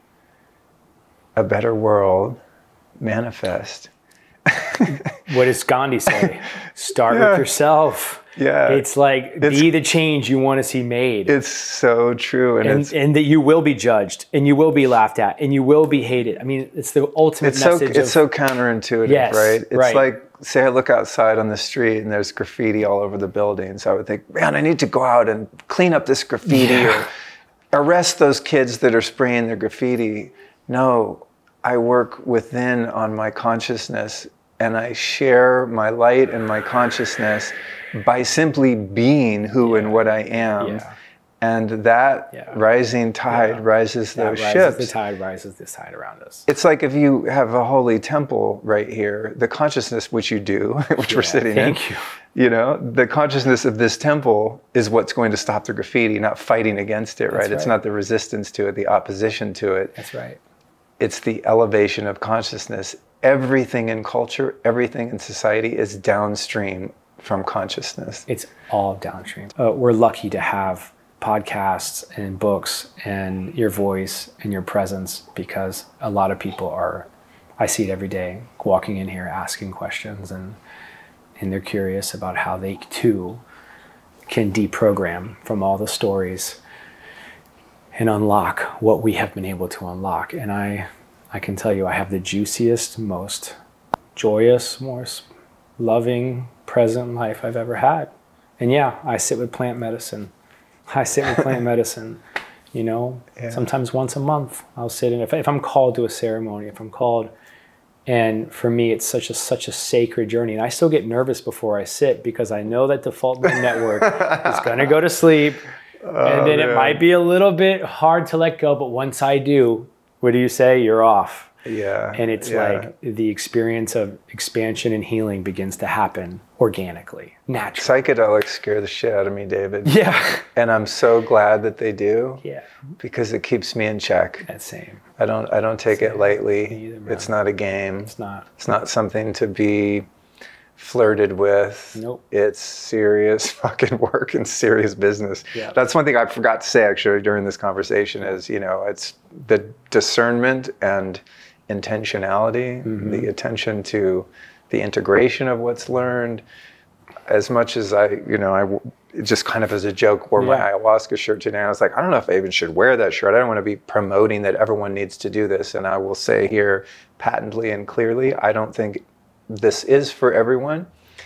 a better world manifest. What does Gandhi say? Start Yeah. with yourself. Yeah. It's like, It's- be the change you want to see made. It's so true. And, and, it's and that you will be judged and you will be laughed at and you will be hated. I mean, it's the ultimate it's so message it's of, so counterintuitive, Yes, right? It's right. like, say I look outside on the street and there's graffiti all over the buildings. I would think, man, I need to go out and clean up this graffiti Yeah. or arrest those kids that are spraying their graffiti. No, I work within on my consciousness, and I share my light and my consciousness by simply being who Yeah. and what I am. Yeah. And that Yeah. rising tide Yeah. rises that those rises ships. the tide rises this tide around us. It's like if you have a holy temple right here, the consciousness, which you do, which we're Yeah, sitting thank in, you. you know, the consciousness of this temple is what's going to stop the graffiti, not fighting against it, right? That's It's right. not the resistance to it, the opposition to it. That's right. It's the elevation of consciousness everything in culture, everything in society is downstream from consciousness. It's all downstream. Uh, we're lucky to have podcasts and books and your voice and your presence, because a lot of people are, I see it every day, walking in here asking questions, and and they're curious about how they too can deprogram from all the stories and unlock what we have been able to unlock. And I I can tell you, I have the juiciest, most joyous, most loving, present life I've ever had. And yeah, I sit with plant medicine. I sit with plant medicine, you know, yeah. Sometimes once a month I'll sit in, if, if I'm called to a ceremony, if I'm called, and for me, it's such a, such a sacred journey. And I still get nervous before I sit, because I know that default mode network is going to go to sleep. Oh, and then man. It might be a little bit hard to let go. But once I do, what do you say? You're off. Yeah. And it's yeah. like the experience of expansion and healing begins to happen organically, naturally. Psychedelics scare the shit out of me, David. Yeah. And I'm so glad that they do. Yeah. Because it keeps me in check. That same. I don't I don't take same. it lightly. Either, it's not a game. It's not. It's not something to be flirted with. Nope. It's serious fucking work and serious business. Yeah. That's one thing I forgot to say actually during this conversation is, you know, it's the discernment and intentionality, mm-hmm. the attention to the integration of what's learned. As much as I, you know, I just kind of as a joke wore yeah. my ayahuasca shirt today. I was like, I don't know if I even should wear that shirt. I don't want to be promoting that everyone needs to do this. And I will say here patently and clearly, I don't think this is for everyone.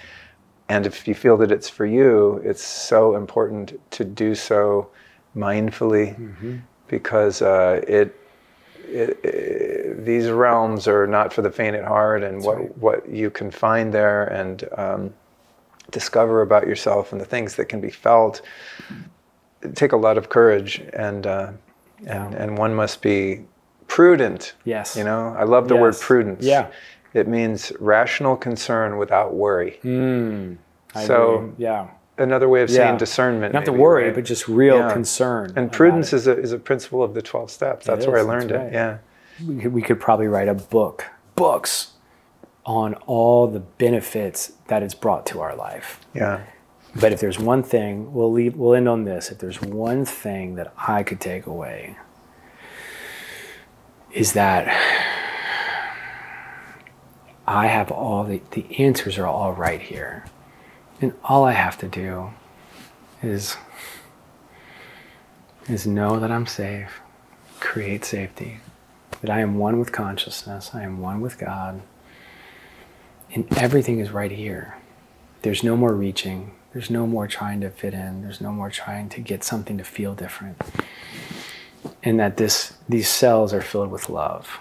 And if you feel that it's for you, it's so important to do so mindfully, mm-hmm. because uh, it, it, it, these realms are not for the faint at heart, and That's what, right. what you can find there and um, discover about yourself and the things that can be felt take a lot of courage, and uh, yeah. and, and one must be prudent. Yes. You know, I love the yes. word prudence. Yeah. It means rational concern without worry. Mm, I so, agree. Yeah. Another way of yeah. saying discernment. Not maybe, to worry, right? but just real yeah. concern. And prudence is a is a principle of the twelve steps. That's it where is, I learned right. it. Yeah. We could, we could probably write a book, books, on all the benefits that it's brought to our life. Yeah. But if there's one thing, we'll leave. We'll end on this. If there's one thing that I could take away, is that I have all the, the answers are all right here. And all I have to do is, is know that I'm safe, create safety, that I am one with consciousness, I am one with God, and everything is right here. There's no more reaching, there's no more trying to fit in, there's no more trying to get something to feel different. And that this these cells are filled with love.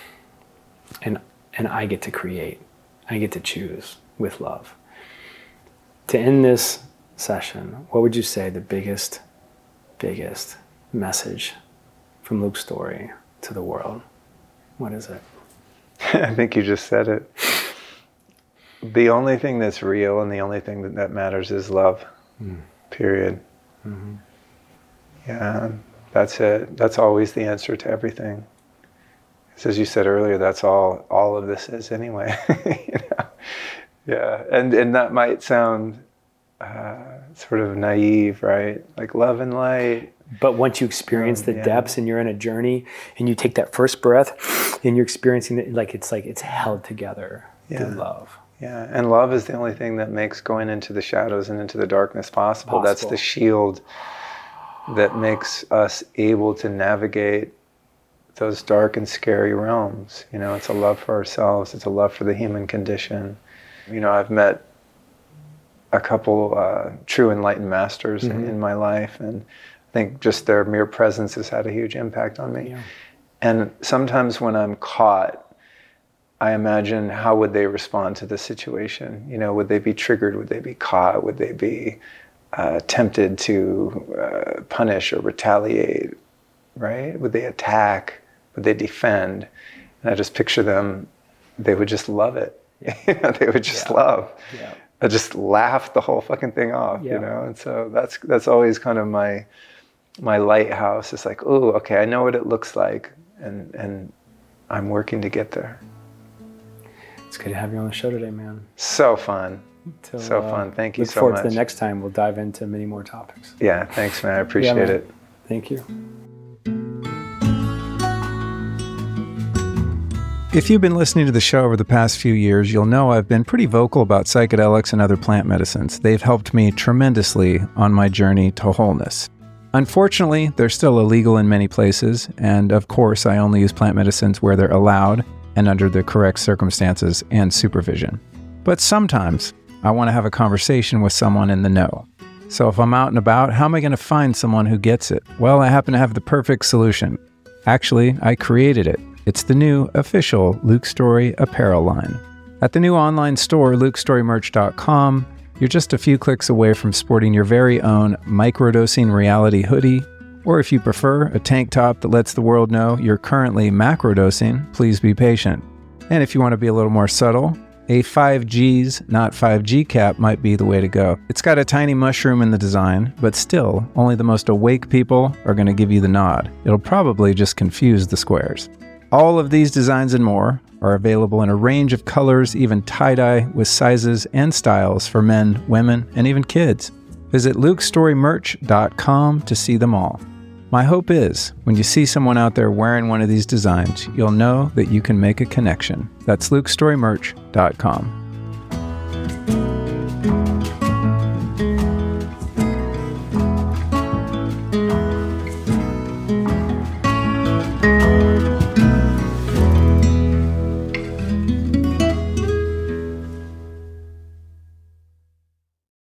And and I get to create, I get to choose with love. To end this session, what would you say the biggest, biggest message from Luke Story to the world? What is it? I think you just said it. The only thing that's real and the only thing that, that matters is love. Mm. Period. Mm-hmm. Yeah, that's it. That's always the answer to everything. As you said earlier, that's all all of this is anyway. You know? Yeah, and and that might sound uh, sort of naive, right? Like love and light. But once you experience the yeah. depths and you're in a journey and you take that first breath and you're experiencing it, like it's like it's held together yeah. through love. Yeah, and love is the only thing that makes going into the shadows and into the darkness possible. possible. That's the shield that makes us able to navigate those dark and scary realms. You know, it's a love for ourselves. It's a love for the human condition. You know, I've met a couple uh, true enlightened masters mm-hmm. in, in my life, and I think just their mere presence has had a huge impact on me. Yeah. And sometimes when I'm caught, I imagine how would they respond to the situation? You know, would they be triggered? Would they be caught? Would they be uh, tempted to uh, punish or retaliate? Right? Would they attack? Would they defend? And I just picture them, they would just love it. You know, they would just yeah. love. Yeah. I just laugh the whole fucking thing off, yeah. you know? And so that's that's always kind of my my lighthouse. It's like, oh, okay, I know what it looks like, and and I'm working to get there. It's good to have you on the show today, man. So fun. Till, so uh, fun. Thank you look so forward much. to the next time. We'll dive into many more topics. Yeah, thanks, man. I appreciate yeah, man. it. Thank you. If you've been listening to the show over the past few years, you'll know I've been pretty vocal about psychedelics and other plant medicines. They've helped me tremendously on my journey to wholeness. Unfortunately, they're still illegal in many places, and of course, I only use plant medicines where they're allowed and under the correct circumstances and supervision. But sometimes, I want to have a conversation with someone in the know. So if I'm out and about, how am I going to find someone who gets it? Well, I happen to have the perfect solution. Actually, I created it. It's the new official Luke Story apparel line. At the new online store, luke story merch dot com, you're just a few clicks away from sporting your very own microdosing reality hoodie, or if you prefer, a tank top that lets the world know you're currently macrodosing, please be patient. And if you want to be a little more subtle, a five G's, not five G cap might be the way to go. It's got a tiny mushroom in the design, but still, only the most awake people are going to give you the nod. It'll probably just confuse the squares. All of these designs and more are available in a range of colors, even tie-dye, with sizes and styles for men, women, and even kids. Visit luke story merch dot com to see them all. My hope is, when you see someone out there wearing one of these designs, you'll know that you can make a connection. That's luke story merch dot com.